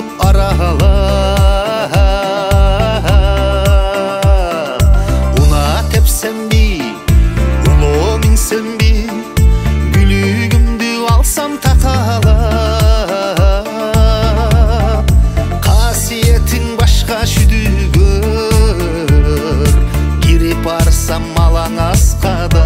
артып арала уна тепсем би улоо минсем би күлүгүмдү алсам такалап касиетиң башка шүдүгөр кирип барсам малаң аскада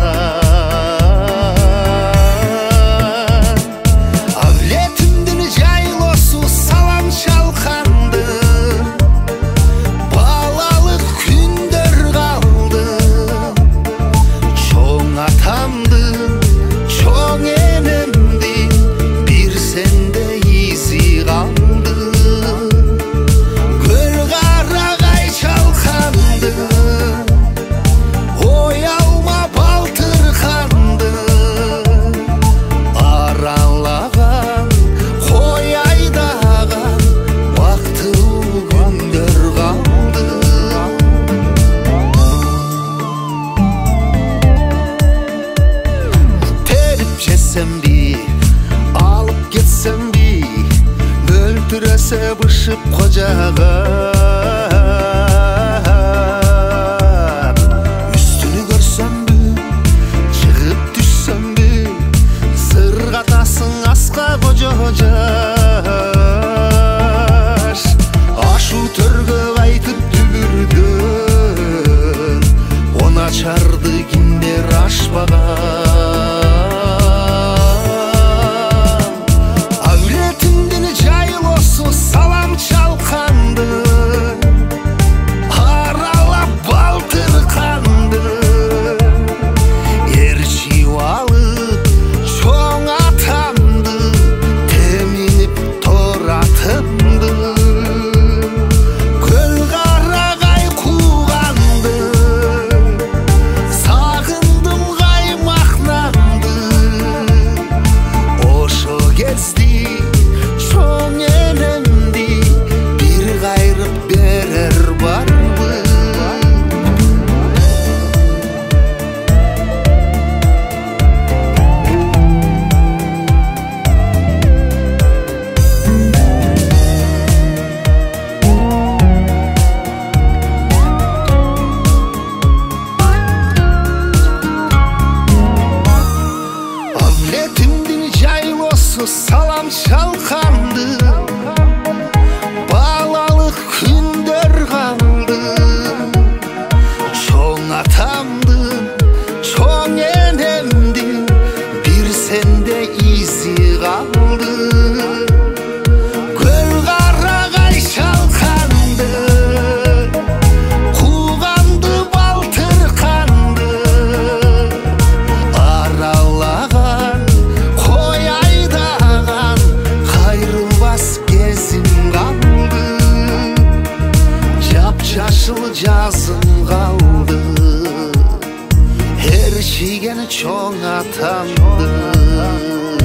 алып кетсем би өлтүрөсө бышып кожага үстүнү көрсөмбү чыгып түшсөмбү сыргатасың аска кожо жаш ашу төргө айтып дүбүрдөн он ачарды кимдер ашпаган салам чалканды балалык күндөр калды чоң атамдын чоң энемдин бир сенде изи калды көл карагай чалканды кууганды балтыр канды аралаган жашыл жазым қалды эр чийген чоң атамды